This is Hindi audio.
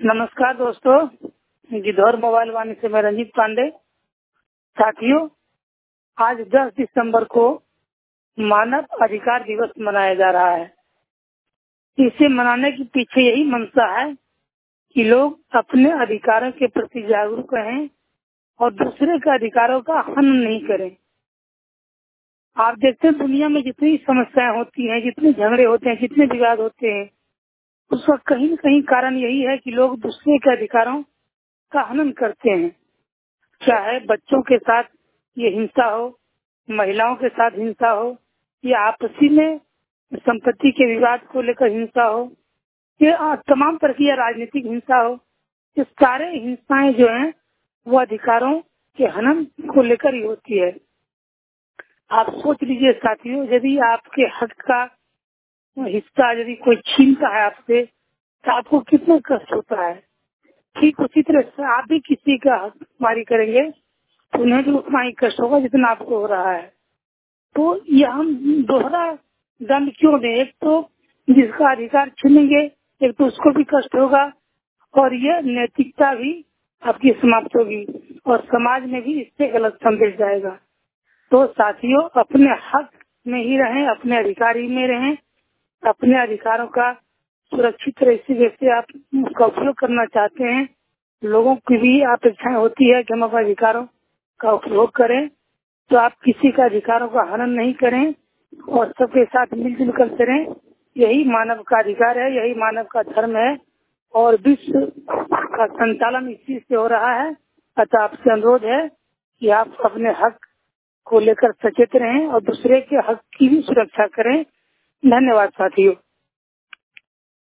नमस्कार दोस्तों, गिद्धौर मोबाइल वाणी से मैं रंजीत पांडे। साथियों, आज 10 दिसंबर को मानव अधिकार दिवस मनाया जा रहा है। इसे मनाने के पीछे यही मंशा है कि लोग अपने अधिकारों के प्रति जागरूक रहें और दूसरे के अधिकारों का हनन नहीं करें। आप देखते हैं दुनिया में जितनी समस्याएं होती हैं, जितने झगड़े होते हैं, जितने विवाद होते हैं, उसका कहीं न कहीं कारण यही है कि लोग दूसरे के अधिकारों का हनन करते हैं। चाहे बच्चों के साथ ये हिंसा हो, महिलाओं के साथ हिंसा हो, या आपसी में संपत्ति के विवाद को लेकर हिंसा हो, या तमाम तरह की राजनीतिक हिंसा हो, ये सारे हिंसाएं जो हैं वो अधिकारों के हनन को लेकर ही होती है। आप सोच लीजिए साथियों, यदि आपके हक का हिस्सा यदि कोई छीनता है आपसे, तो आपको कितना कष्ट होता है। ठीक उसी तरह से आप भी किसी का हक मारी करेंगे तो उन्हें भी उतना ही कष्ट होगा जितना आपको हो रहा है। तो ये हम दोहरा दंड क्यों दें? एक तो जिसका अधिकार छीनेंगे, एक तो उसको भी कष्ट होगा और ये नैतिकता भी आपकी समाप्त होगी और समाज में भी इससे गलत संदेश जाएगा। तो साथियों, अपने हक में ही रहें, अपने अधिकार ही में रहें। अपने अधिकारों का सुरक्षित तरीके से आप उसका उपयोग करना चाहते हैं, लोगों की भी अपेक्षाएं होती है कि हम अपने अधिकारों का उपयोग करें, तो आप किसी का अधिकारों का हनन नहीं करें और सबके साथ मिलजुल कर चलें। यही मानव का अधिकार है, यही मानव का धर्म है और विश्व का संचालन इस चीज से हो रहा है। अतः आपसे अनुरोध है कि आप अपने हक को लेकर सचेत रहें और दूसरे के हक की भी सुरक्षा करें। धन्यवाद साथियों।